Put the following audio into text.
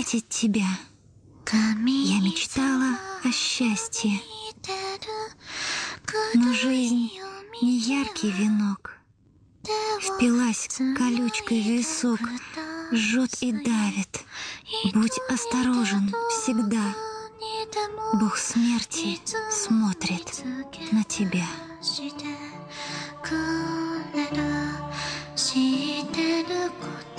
встретить тебя. Я мечтала о счастье, но жизнь не яркий венок. Впилась колючкой в висок, жжет и давит. Будь осторожен всегда. Бог смерти смотрит на тебя. 「知ってること